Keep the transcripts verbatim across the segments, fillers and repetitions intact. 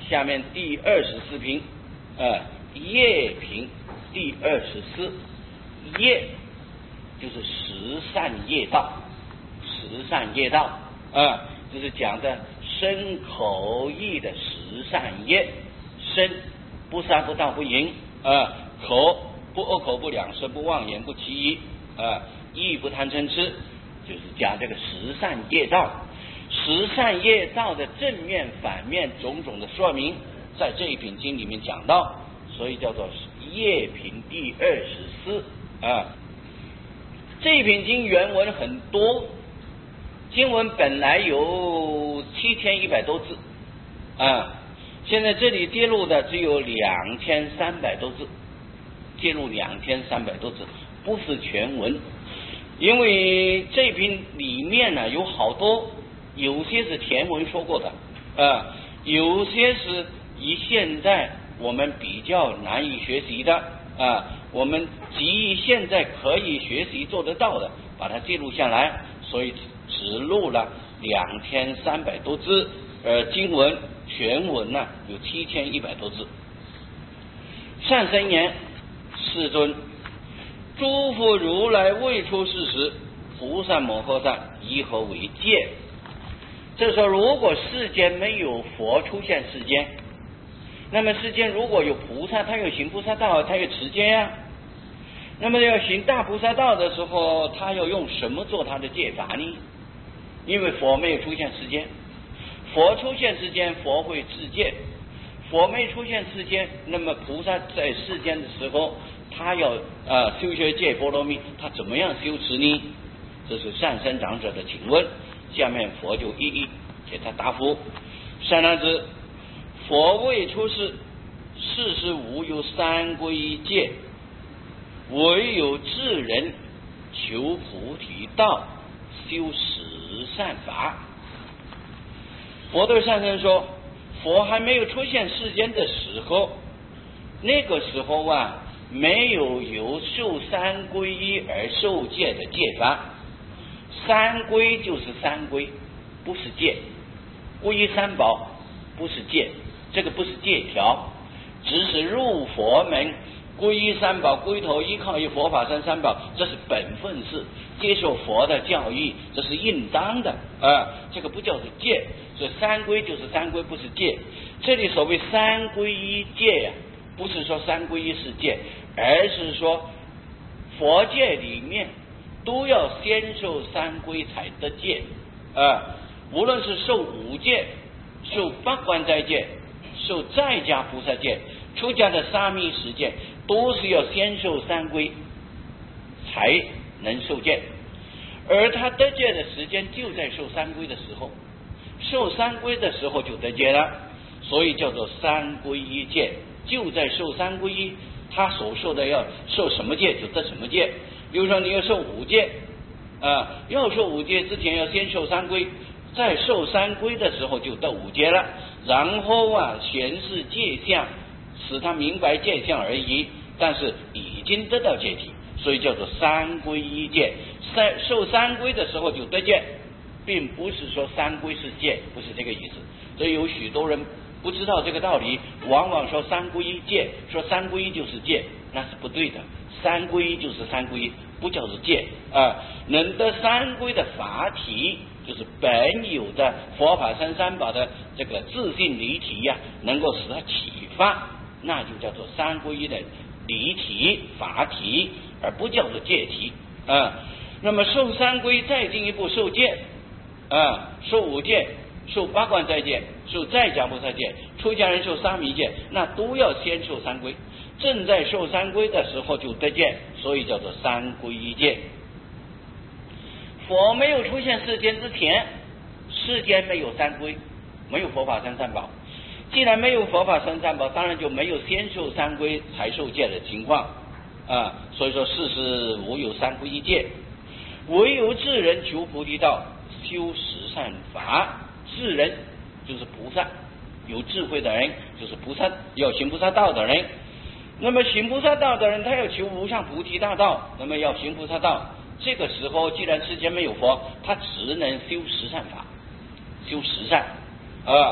下面第二十四品，呃，业品第二十四，业就是十善业道，十善业道啊、呃，就是讲的身口意的十善业。身不杀不盗不淫啊、呃，口不恶口不两舌不妄言不欺疑啊、呃，意不贪嗔痴，就是讲这个十善业道。十善业道的正面反面种种的说明，在这一品经里面讲到，所以叫做业品第二十四啊。这一品经原文很多，经文本来有七千一百多字啊。现在这里揭露的只有两千三百多字，揭露两千三百多字，不是全文，因为这篇里面呢有好多，有些是前文说过的，呃，有些是以现在我们比较难以学习的啊、呃，我们急于现在可以学习做得到的，把它记录下来，所以只录了两千三百多字，呃，经文。全文呢有七千一百多字。善生言：世尊，诸佛如来未出世时，菩萨摩诃萨以何为戒？这时候，如果世间没有佛出现世间，那么世间如果有菩萨，他有行菩萨道，他有持戒呀、啊。那么要行大菩萨道的时候，他要用什么做他的戒法呢？因为佛没有出现世间。佛出现世间，佛会自戒；佛没出现世间，那么菩萨在世间的时候，他要呃修学戒波罗蜜，他怎么样修持呢？这是善生长者的请问，下面佛就一一给他答复。善男子，佛未出世，世时无有三皈依戒，唯有智人求菩提道，修十善法。佛对善生说，佛还没有出现世间的时候，那个时候啊，没有由受三皈依而受戒的戒法。三皈就是三皈，不是戒；皈依三宝不是戒，这个不是戒条，只是入佛门皈依三宝，归头依靠于佛法僧三宝，这是本分事，接受佛的教育，这是应当的啊、呃，这个不叫做戒。所以三皈就是三皈，不是戒。这里所谓三皈依戒呀、啊，不是说三皈依是戒，而是说佛戒里面都要先受三皈才得戒啊、呃，无论是受五戒、受八关斋戒、受在家菩萨戒、出家的沙弥十戒，都是要先受三皈才能受戒，而他得戒的时间就在受三皈的时候，受三皈的时候就得戒了，所以叫做三皈依戒，就在受三皈依，他所受的要受什么戒就得什么戒。比如说你要受五戒啊，要受五戒之前要先受三皈，在受三皈的时候就得五戒了，然后啊显示戒相，使他明白戒相而已，但是已经得到戒体，所以叫做三皈依戒。三受三皈的时候就得戒，并不是说三皈是戒，不是这个意思。所以有许多人不知道这个道理，往往说三皈依戒，说三皈依就是戒，那是不对的。三皈依就是三皈依，不叫做戒啊。能得三皈的法体，就是本有的佛法僧三宝的这个自性离体呀、啊，能够使它启发，那就叫做三皈依的离体法体，而不叫做戒体啊。那么受三皈再进一步受戒啊，受五戒、受八关斋戒、受在家菩萨戒、出家人受沙弥戒，那都要先受三皈。正在受三皈的时候就得戒，所以叫做三皈依戒。佛没有出现世间之前，世间没有三皈，没有佛法僧三宝。既然没有佛法僧三宝，当然就没有先受三皈才受戒的情况啊。所以说世事无有三皈依戒，唯有智人求菩提道，修十善法。智人就是菩萨，有智慧的人就是菩萨，要行菩萨道的人。那么行菩萨道的人，他要求无上菩提大道，那么要行菩萨道，这个时候既然世间没有佛，他只能修十善法，修十善啊。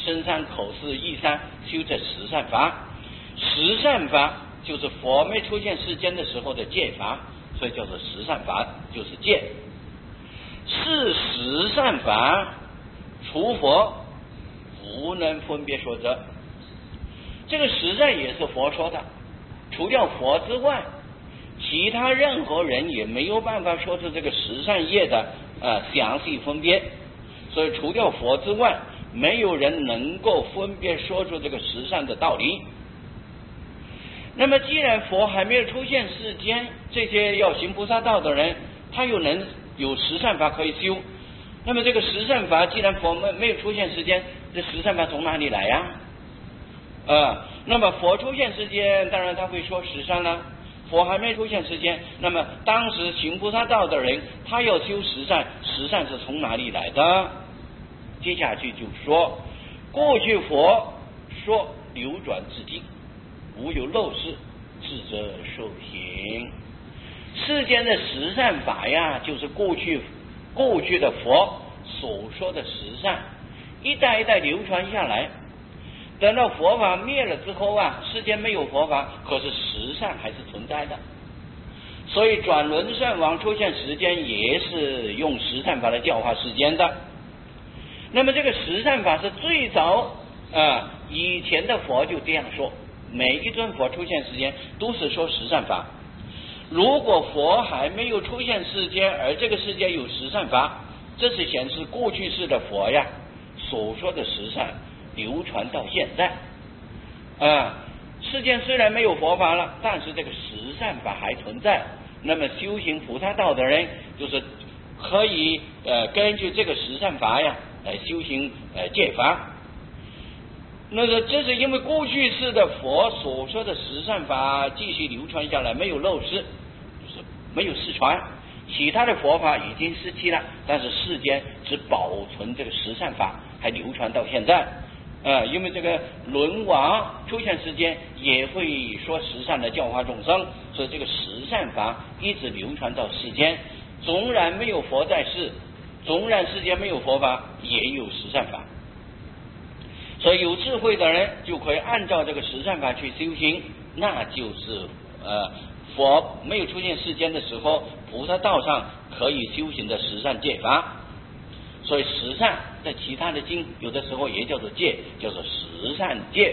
身三口四意三，修这十善法。十善法就是佛没出现世间的时候的戒法，所以叫做十善法，就是戒。是十善法，除佛无能分别说者。这个十善也是佛说的，除掉佛之外，其他任何人也没有办法说出这个十善业的呃详细分别。所以除掉佛之外，没有人能够分别说出这个十善的道理。那么既然佛还没有出现世间，这些要行菩萨道的人，他又能有十善法可以修，那么这个十善法既然佛没没有出现世间，这十善法从哪里来呀？呃，那么佛出现世间，当然他会说十善了。佛还没出现世间，那么当时行菩萨道的人，他要修十善，十善是从哪里来的？接下去就说，过去佛说流转至今，无有漏事，智者受行。世间的十善法呀，就是过去过去的佛所说的十善，一代一代流传下来。等到佛法灭了之后啊，世间没有佛法，可是十善还是存在的。所以转轮圣王出现时间也是用十善法来教化世间的。那么这个十善法是最早啊，以前的佛就这样说，每一尊佛出现时间都是说十善法。如果佛还没有出现世间，而这个世界有十善法，这是显示过去世的佛呀所说的十善流传到现在啊。世间虽然没有佛法了，但是这个十善法还存在。那么修行菩萨道的人，就是可以呃根据这个十善法呀来修行呃戒法。那个这是因为过去世的佛所说的十善法继续流传下来，没有漏失，就是没有失传。其他的佛法已经失去了，但是世间只保存这个十善法还流传到现在。呃，因为这个轮王出现时间也会说十善的教化众生，所以这个十善法一直流传到世间。纵然没有佛在世，纵然世间没有佛法，也有十善法。所以有智慧的人就可以按照这个十善法去修行，那就是呃佛没有出现世间的时候，菩萨道上可以修行的十善戒法。所以十善在其他的经有的时候也叫做戒，叫做十善戒。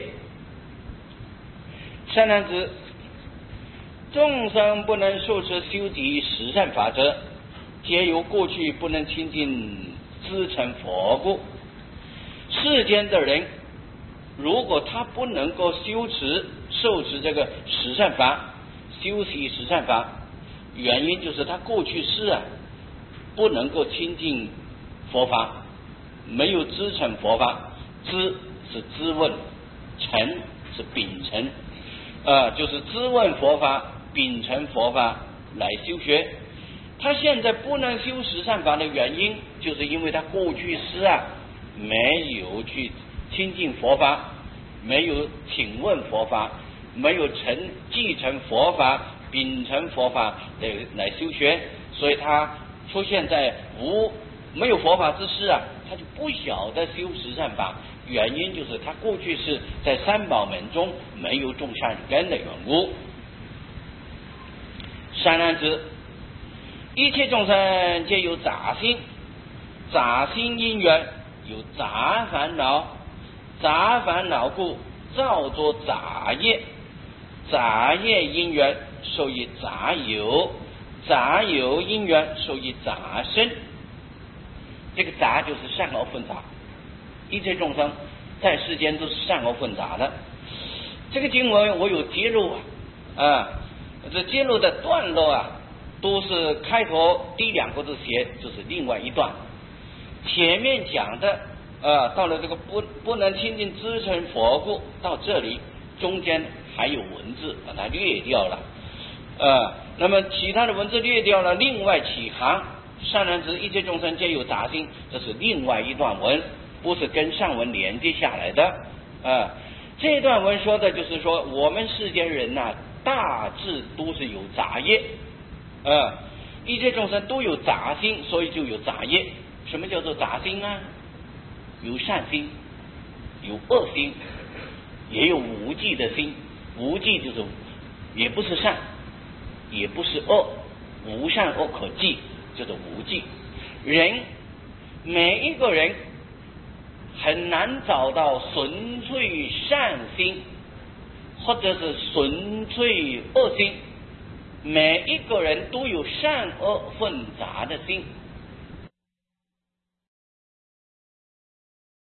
善男子，众生不能受持修集十善法者，皆由过去不能亲近资成佛故。世间的人如果他不能够修持受持这个十善法，修习十善法，原因就是他过去世啊不能够亲近佛法，没有知成佛法。知是知问，成是秉承，呃，就是知问佛法，秉承佛法来修学。他现在不能修十善法的原因，就是因为他过去世啊没有去亲近佛法，没有请问佛法，没有承继承佛法，秉承佛法来来修学，所以他出现在无没有佛法之时啊，他就不晓得修十善法。原因就是他过去是在三宝门中没有种善根的缘故。善男子，一切众生皆有杂心，杂心因缘有杂烦恼，杂烦恼故造作杂业，杂业因缘受以杂有，杂有因缘受以杂身。这个杂就是善恶混杂，一切众生在世间都是善恶混杂的。这个经文我有揭露啊，啊，这揭露的段落啊，都是开头第两个字写就是另外一段，前面讲的啊，到了这个不不能亲近知成佛故，到这里中间还有文字把它略掉了，啊，那么其他的文字略掉了，另外起行善男子，一切众生皆有杂心，这是另外一段文，不是跟上文连接下来的啊。这段文说的就是说，我们世间人呐、啊，大致都是有杂业啊，一切众生都有杂心，所以就有杂业。什么叫做杂心啊？有善心， 有恶心，也有无忌的心。无忌就是也不是善，也不是恶，无善恶可忌，叫做无忌。人每一个人很难找到纯粹善心，或者是纯粹恶心。每一个人都有善恶混杂的心，